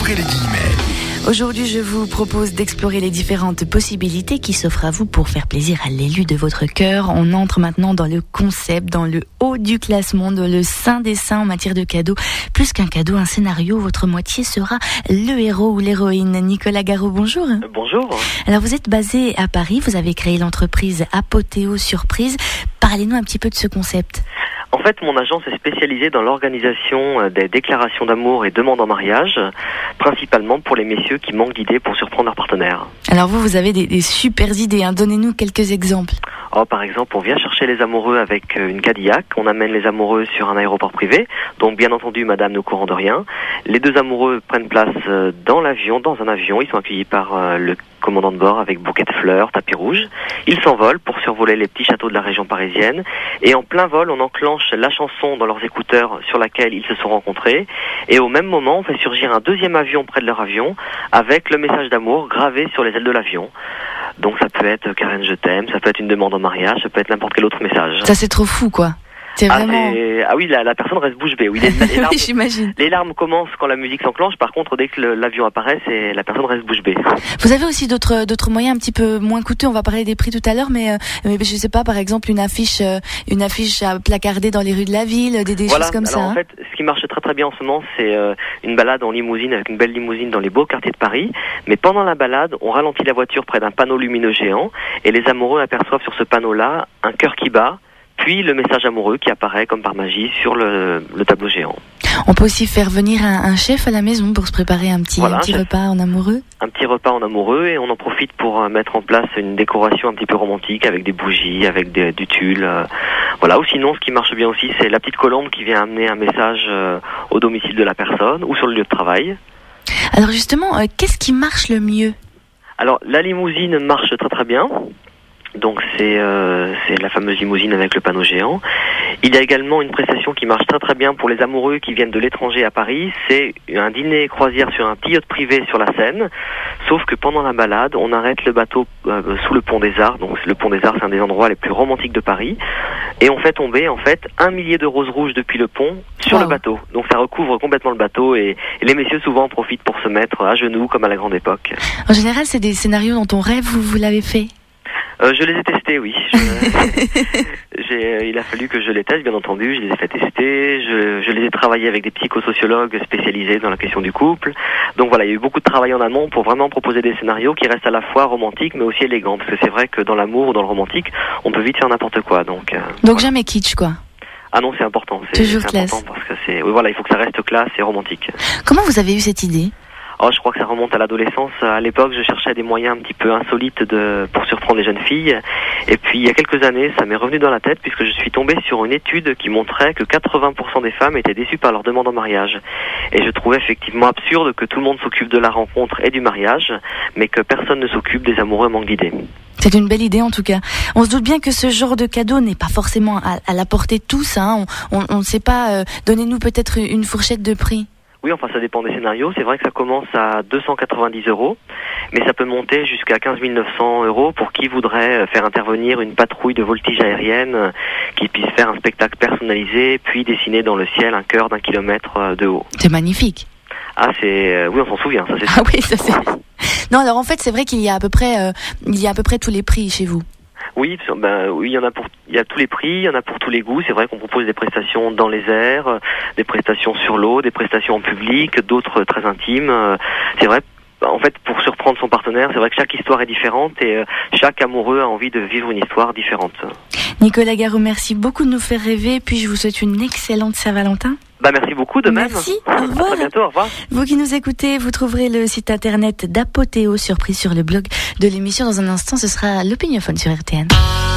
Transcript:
ouvrez les guillemets. Aujourd'hui, je vous propose d'explorer les différentes possibilités qui s'offrent à vous pour faire plaisir à l'élu de votre cœur. On entre maintenant dans le concept, dans le haut du classement, dans le saint des saints en matière de cadeaux. Plus qu'un cadeau, un scénario, votre moitié sera le héros ou l'héroïne. Nicolas Garot, bonjour. Bonjour. Alors, vous êtes basé à Paris, vous avez créé l'entreprise Apothéo Surprise. Parlez-nous un petit peu de ce concept. En fait, mon agence est spécialisée dans l'organisation des déclarations d'amour et demandes en mariage, principalement pour les messieurs qui manquent d'idées pour surprendre leur partenaire. Alors vous avez des super idées, hein. Donnez-nous quelques exemples. Par exemple, on vient chercher les amoureux avec une Cadillac, on amène les amoureux sur un aéroport privé, donc bien entendu, madame ne courant de rien. Les deux amoureux prennent place dans un avion, ils sont accueillis par le commandant de bord avec bouquet de fleurs, tapis rouge. Ils s'envolent pour survoler les petits châteaux de la région parisienne, et en plein vol, on enclenche la chanson dans leurs écouteurs sur laquelle ils se sont rencontrés, et au même moment, on fait surgir un deuxième avion près de leur avion, avec le message d'amour gravé sur les ailes de l'avion. Donc ça peut être Karen je t'aime, ça peut être une demande en mariage, ça peut être n'importe quel autre message. Ça c'est trop fou quoi. C'est vraiment... oui, la personne reste bouche bée. Oui, les larmes, oui, j'imagine. Les larmes commencent quand la musique s'enclenche. Par contre, dès que l'avion apparaît, la personne reste bouche bée. Vous avez aussi d'autres moyens un petit peu moins coûteux. On va parler des prix tout à l'heure, mais je sais pas, par exemple une affiche à placarder dans les rues de la ville, des choses comme ça. En fait, ce qui marche très très bien en ce moment, c'est une balade en limousine avec une belle limousine dans les beaux quartiers de Paris. Mais pendant la balade, on ralentit la voiture près d'un panneau lumineux géant et les amoureux aperçoivent sur ce panneau-là un cœur qui bat. Puis le message amoureux qui apparaît comme par magie sur le tableau géant. On peut aussi faire venir un chef à la maison pour se préparer un petit repas en amoureux. Un petit repas en amoureux, et on en profite pour mettre en place une décoration un petit peu romantique avec des bougies, avec du tulle. Ou sinon, ce qui marche bien aussi, c'est la petite colombe qui vient amener un message au domicile de la personne ou sur le lieu de travail. Alors justement, qu'est-ce qui marche le mieux ? Alors la limousine marche très très bien. Donc c'est la fameuse limousine avec le panneau géant. Il y a également une prestation qui marche très très bien pour les amoureux qui viennent de l'étranger à Paris. C'est un dîner croisière sur un petit yacht privé sur la Seine. Sauf que pendant la balade, on arrête le bateau sous le pont des Arts. Donc le pont des Arts, c'est un des endroits les plus romantiques de Paris. Et on fait tomber 1 millier de roses rouges depuis le pont sur le bateau. Donc ça recouvre complètement le bateau et les messieurs souvent en profitent pour se mettre à genoux comme à la grande époque. En général, c'est des scénarios dont on rêve, vous l'avez fait ? Je les ai testés, oui. Il a fallu que je les teste, bien entendu. Je les ai fait tester. Je les ai travaillés avec des psychosociologues spécialisés dans la question du couple. Donc voilà, il y a eu beaucoup de travail en amont pour vraiment proposer des scénarios qui restent à la fois romantiques, mais aussi élégants. Parce que c'est vrai que dans l'amour ou dans le romantique, on peut vite faire n'importe quoi. Donc jamais kitsch, quoi. Ah non, c'est important. Toujours c'est classe. Important parce que il faut que ça reste classe et romantique. Comment vous avez eu cette idée ? Je crois que ça remonte à l'adolescence. À l'époque, je cherchais des moyens un petit peu insolites pour surprendre les jeunes filles. Et puis, il y a quelques années, ça m'est revenu dans la tête puisque je suis tombé sur une étude qui montrait que 80% des femmes étaient déçues par leur demande en mariage. Et je trouvais effectivement absurde que tout le monde s'occupe de la rencontre et du mariage, mais que personne ne s'occupe des amoureux manque d'idées. C'est une belle idée en tout cas. On se doute bien que ce genre de cadeau n'est pas forcément à la portée de tous. Hein. On ne sait pas. Donnez-nous peut-être une fourchette de prix. Oui, ça dépend des scénarios. C'est vrai que ça commence à 290 €, mais ça peut monter jusqu'à 15 900 € pour qui voudrait faire intervenir une patrouille de voltige aérienne qui puisse faire un spectacle personnalisé, puis dessiner dans le ciel un cœur d'1 kilomètre de haut. C'est magnifique. Oui, on s'en souvient, ça c'est sûr. Ah oui, ça c'est... Non, alors en fait, c'est vrai qu'il y a à peu près tous les prix chez vous. Oui, il y a tous les prix, il y en a pour tous les goûts. C'est vrai qu'on propose des prestations dans les airs, des prestations sur l'eau, des prestations en public, d'autres très intimes. C'est vrai, en fait, pour surprendre son partenaire, c'est vrai que chaque histoire est différente et chaque amoureux a envie de vivre une histoire différente. Nicolas Garot, merci beaucoup de nous faire rêver, puis je vous souhaite une excellente Saint-Valentin. Merci beaucoup, de même. Merci, au revoir. À très bientôt, au revoir. Vous qui nous écoutez, vous trouverez le site internet d'Apothéo Surprise sur le blog de l'émission. Dans un instant, ce sera l'Opiniophone sur RTN.